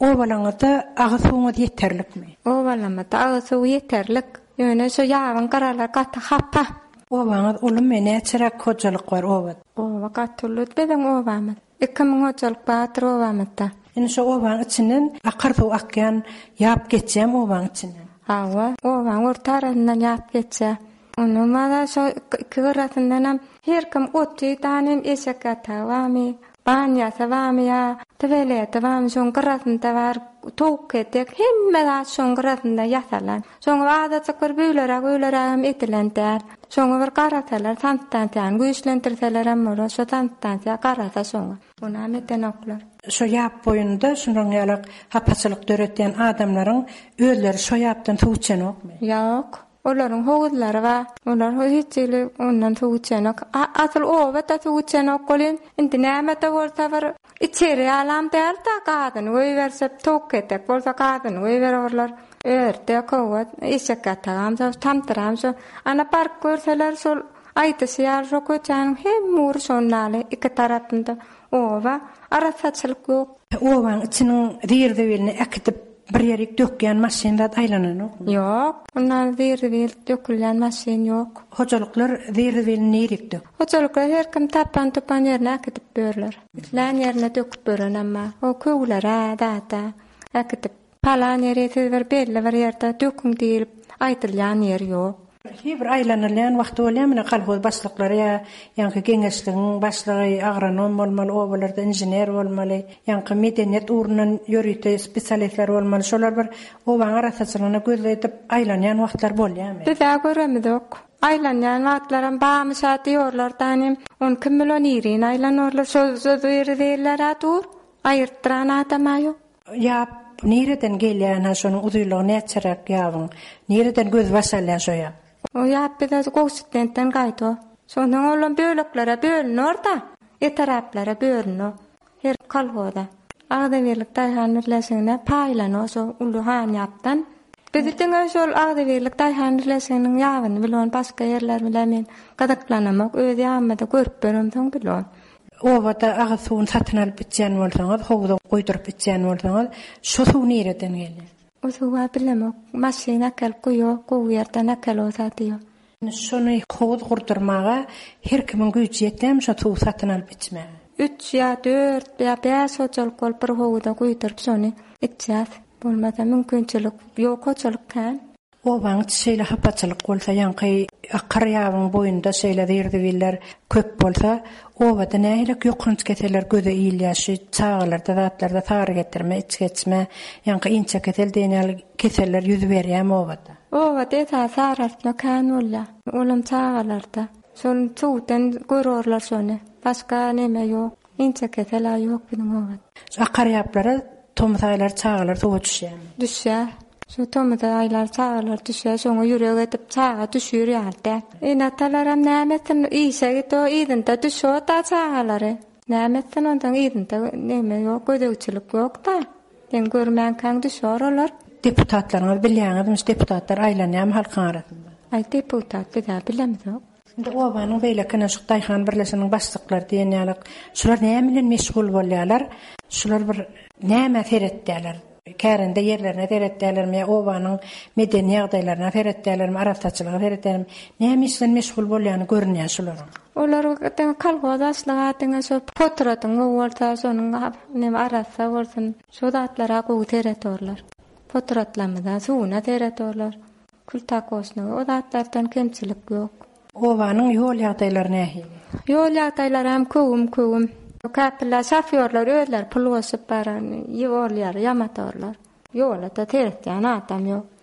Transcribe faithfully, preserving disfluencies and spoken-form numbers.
Ovalangata ağasuğuna yeterlik mi? Ovalamata ağasuğu yeterlik. Yöne şu yavan karalar katta happa. Ovaňyz ulum mene çyrak hojalyk bar obat. Ova katullut beden ovamyt. iki ming hojalyk batır ovamytda. Indi şu owaň içinden akardy akyan ýap geçjem owaň içinden. Hawa, owaň ortaryndan ýap geçe. Onu mada şu kıratyndan her kim otdy tanem eşek atawamy. Banya savamy ya, tevele tavam şoň kıratynda bar tok etek hemme da şoň kıratynda ýasalan. Şoň wada çykır büýlere göýlere etilenler. Şoň bir karatalar tantantyan güýçlendirseler amma şo tantantya karata şoň. Buna meten oklar. Şo ýap boýunda şundan ýalyk hapaçylyk döretýän adamlaryň özleri şo ýapdan tuğçan okmy? Ýok. Olaryň howuzlary wa, olar hiçli ondan tuğçanok. Asyl o wata tuğçanok bolýan. Indi näme de bolsa bir içeri alam derda gadyn öýbersep tok etek bolsa gadyn öýberorlar. Erte kowat eşek atagam şo tamtyram şo ana park görseler şol aýtysýar şo köçän hem mur şonnaly iki tarapynda owa arasaçylyk ýok. Owaň içiniň dirde belini akitip bir ýerik dökýän maşynda aýlanan okmy? Ýok, ondan dirde bel dökülýän maşyn ýok. Hojalyklar dirde belini ýerik dök. Hojalyklar her kim tapan tapan ýerine akitip berler. Lan ýerine döküp beren amma o köwlere data akitip palan ýere bir belli bir ýerde döküň diýip aýtylýan ýer ýok. Bir aýlanylýan wagty bolýarmy kalhoz başlyklary ýa ýa-ni geňeşligiň başlygy agronom bolmaly, obalarda injener bolmaly, ýa-ni medeniýet urunan ýörüýte spesialistler bolmaly. Şolar bir owaň arasaçylygyna gözledip aýlanýan wagtlar bolýarmy? Biz göremizok. Aýlanýan wagtlaram bamy saat ýorlar tanym, on kim bilen ýerin aýlanorlar, söz ýerler atur, aýyrtdyran atamaýok. Ýa nireden gelýän şonuň uzuýlygy näçerek ýabyň? Nireden göz basalýan şo ýap? O ýap biraz goştenden gaýdy. Şonuň olan böleklere bölünür da, etaraplara bölünür. Her kalhoda. Agdawerlik taýhanyrlasyna paýlanyr şo uluhan ýapdan. Bizden şol agdawerlik taýhanyrlasynyň ýabyny bilen başga ýerler bilen men gadaklanamak öz ýamyda görüp beremdiň bilen. Owada agasuň satyn alyp bitýän bolsaňyz, howda goýdurup bitýän bolsaňyz, şo suw nireden gelýär? O suwa bilemek, maşyna kel goýýar, goýýardan kel osatyýar. Şonu howuz gurdurmaga her kimin güýçi ýetmem şo suw satyn alyp içme. üç ýa dört ýa beş hojalyk bolup bir howda goýdurup şonu içýär. Bolmasa mümkinçilik ýok hojalyk kan. Owaň şeýle hapaçylyk bolsa ýa-ni akar ýabyň boýunda şeýle dirde biller köp bolsa, owada nähili ýokunç keseler göze iýilýäşi, çağalarda, zatlarda sary getirme, iç geçme, ýa-ni inçe kesel diýenel keseller ýüz berýär owada. Owada esa sarasna kan bolýar. Olam çağalarda. Şol çuwdan görürler şonu. Başga neme ýok. Inçe keseler ýok bizim owada. Akar ýaplara tomsaýlar, çağalar sowa düşýär. Düşýär. Şu tomada aylar çağalar düşýär, şoňa ýüreg edip çağa düşýär ýa-da. Enatalaram nämetin işe to ýa-da düşýär ta çağalary. Nämetin ondan ýa-da neme ýok, gödäwçilik ýok da. Ben görmän kan düşýär olar. Deputatlaryň bilýäňiz, deputatlar aýlanýar halkyň arasynda. Ay deputat bida bilemizok. Indi owanyň beýlekine şu taýhan birleşiginiň başlyklary diýen ýalyk, şular näme bilen meşgul bolýarlar? Şular bir näme feretdiler? Kärinde yerlerine feretdilermi, owanyň medeni ýagdaýlaryna feretdilermi, arasaçylyga feretdilermi? Näme işle meşgul bolýany görünýär şular? Olar gaten kalgodaşlyga teňe şu potratyň bolsa, şonuň näme arasa bolsun, şu datlara gowy teretorlar. Potratlamada suwuna teretorlar. Kultakosny o datlardan kemçilik ýok. Owanyň ýol ýagdaýlary nähili? Ýol ýagdaýlary hem köwüm köwüm. Kapla şoförler özler pul goşup baran ýollar, ýamatorlar. Ýolda teretýän adam ýok.